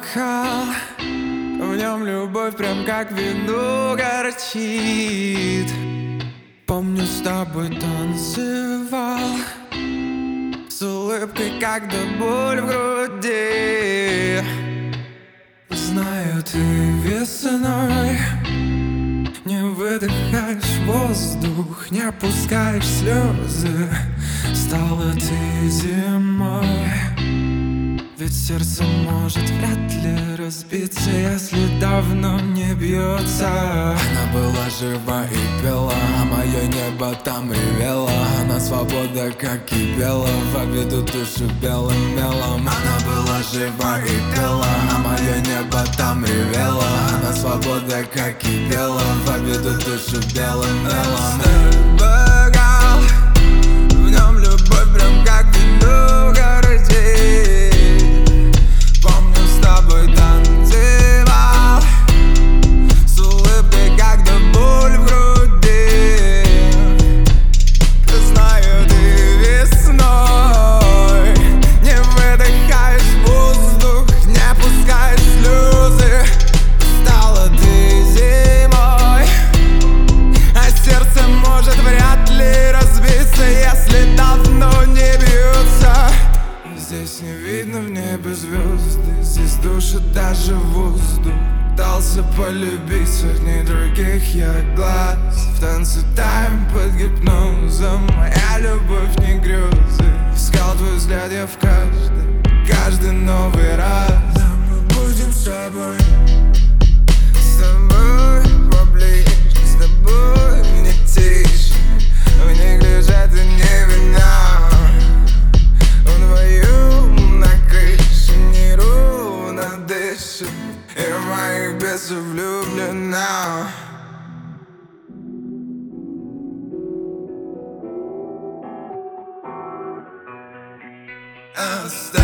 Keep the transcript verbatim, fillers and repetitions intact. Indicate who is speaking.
Speaker 1: бокал, в нем любовь прям как вино горчит. Помню, с тобой танцевал, с улыбкой, когда боль в груди. Знаю, ты весной не выдыхаешь воздух, не опускаешь слезы. Стала ты зимой, ведь сердце может вряд ли разбиться, если давно не бьется.
Speaker 2: Она была жива и пела, а мое небо там ревело. Она свобода, как кипела, поведу душу белым мелом. Она была жива и пела, а мое небо там ревело. Она свобода, как кипела, поведу душу белым мелом.
Speaker 1: Бокал, в нем любовь прям как вино горчит. Помню, с тобой танцевал, с улыбкой, когда боль в груди. Знаю, ты весной не выдыхаешь воздух, не опускаешь слезы. Стала ты зимой, а сердце может вряд ли разбиться, если давно не бьется. Здесь не видно в небе звезды, здесь душит даже воздух. Дался полюбить сотни других я глаз. В танце таем под гипнозом, моя любовь не грезы. Искал твой взгляд я в каждый, каждый новый раз. Да мы будем с тобой, с тобой поближе, с тобой не тише. В них лежат и не вина, вдвоем на крыше неровно дышит, и в моих бесов влюблена. Оставь